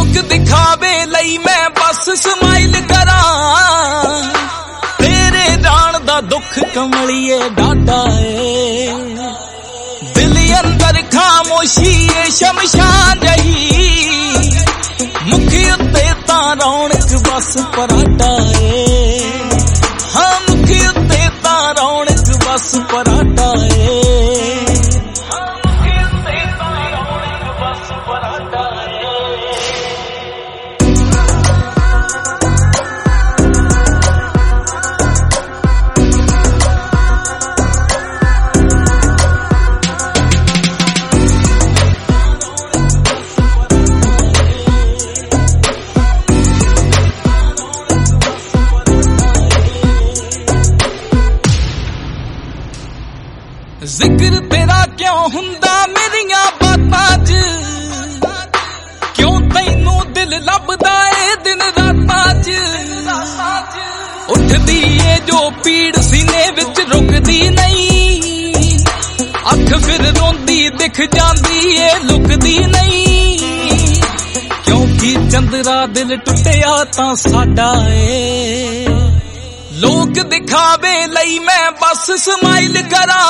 लोग दिखावे लई मैं बस स्माइल करा, तेरे जान दा दुख कमलिए डाडा ए। दिल अंदर खामोशी ए शमशान जही, मुखी उत्ते तां रौनक बस पराठा ए। हाँ मुखी उत्ते तां रौनक बस पराठा ए। जिक्र तेरा क्यों हुंदा मेरिया बातां च, क्यों तैनू दिल लभदा ए दिन रातां च। उठदी ए जो पीड़ सीने विच रुकदी नहीं, अख फिर रोंदी दिख जांदी ए लुकदी नहीं। क्योंकि चंदरा दिल टुटिया तां साडा ए। लोग दिखावे लई मैं बस स्माइल करा,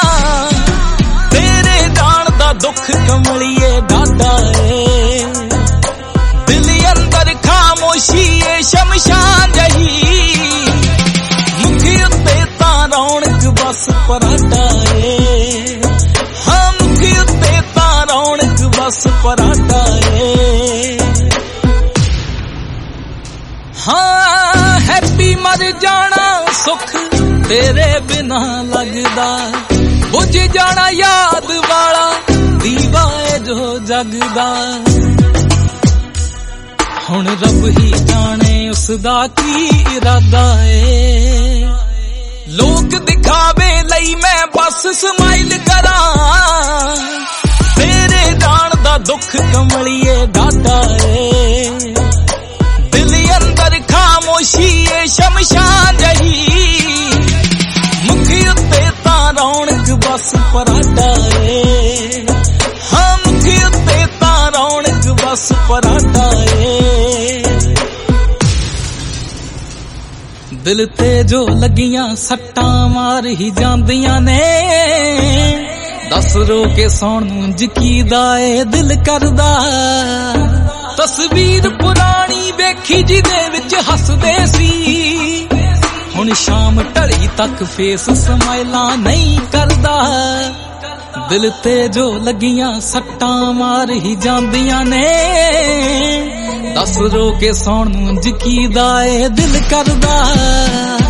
तेरे जान दा दुख कमलिए डाडा ए। दिल अंदर खामोशी ए शमशान जही, मुखी उत्ते तां रौनक बस पराठा ए। हाँ मुखी उत्ते तां रौनक बस पराठा ए। हाँ हैप्पी मर जाना सुख तेरे बिना लगदा, बुझ जाना याद वाला दीवा है जो जगदा। हुण रब ही जाने उसदा की इरादा है। लोग दिखावे लई मैं बस स्माइल करा, तेरे जान दा दुख कमलिए डाडा है। दिल अंदर खामोशी ए शमशान जही, मुखी उत्ते तां रौनक बस पराठा ए। हाँ मुखी उत्ते तां रौनक बस पराठा ए। दिल ते जो लगियां सट्टां मार ही जांदियां ने, दस रो के सौण नूं जकीदा ए दिल करदा। तस्वीर पुरानी वेखी जिदे विच हसदे सी, हुण शाम ढली तक फेस स्माइलां नहीं करदा। दिल ते जो लगियां सट्टां मार ही जांदियां ने, दस रो के सौण नूं जकीदा ए दिल करदा।